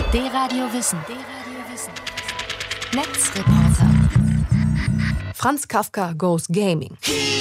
D-Radio Wissen. Netzreporter. Franz Kafka goes gaming.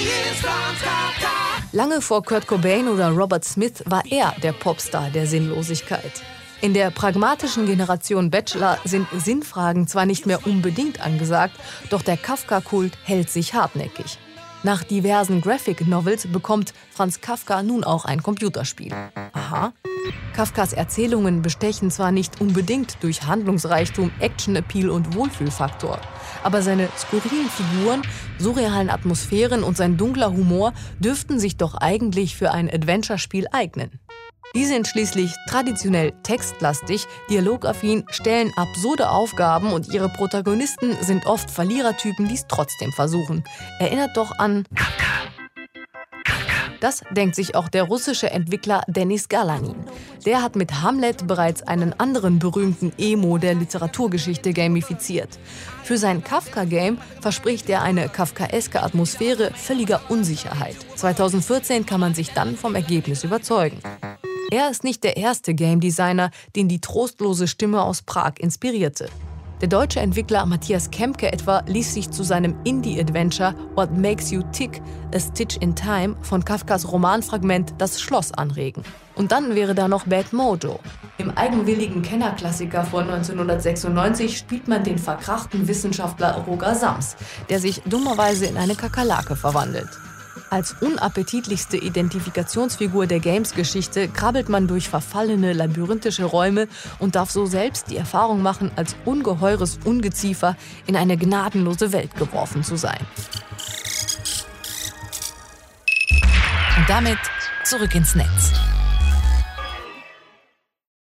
Lange vor Kurt Cobain oder Robert Smith war er der Popstar der Sinnlosigkeit. In der pragmatischen Generation Bachelor sind Sinnfragen zwar nicht mehr unbedingt angesagt, doch der Kafka-Kult hält sich hartnäckig. Nach diversen Graphic Novels bekommt Franz Kafka nun auch ein Computerspiel. Aha. Kafkas Erzählungen bestechen zwar nicht unbedingt durch Handlungsreichtum, Action-Appeal und Wohlfühlfaktor, aber seine skurrilen Figuren, surrealen Atmosphären und sein dunkler Humor dürften sich doch eigentlich für ein Adventure-Spiel eignen. Die sind schließlich traditionell textlastig, dialogaffin, stellen absurde Aufgaben und ihre Protagonisten sind oft Verlierertypen, die es trotzdem versuchen. Erinnert doch an Kafka. Das denkt sich auch der russische Entwickler Denis Galanin. Der hat mit Hamlet bereits einen anderen berühmten Emo der Literaturgeschichte gamifiziert. Für sein Kafka-Game verspricht er eine kafkaeske Atmosphäre völliger Unsicherheit. 2014 kann man sich dann vom Ergebnis überzeugen. Er ist nicht der erste Game Designer, den die trostlose Stimme aus Prag inspirierte. Der deutsche Entwickler Matthias Kempke etwa ließ sich zu seinem Indie-Adventure What Makes You Tick, A Stitch in Time von Kafkas Romanfragment Das Schloss anregen. Und dann wäre da noch Bad Mojo. Im eigenwilligen Kennerklassiker von 1996 spielt man den verkrachten Wissenschaftler Roger Sams, der sich dummerweise in eine Kakerlake verwandelt. Als unappetitlichste Identifikationsfigur der Games-Geschichte krabbelt man durch verfallene, labyrinthische Räume und darf so selbst die Erfahrung machen, als ungeheures Ungeziefer in eine gnadenlose Welt geworfen zu sein. Und damit zurück ins Netz.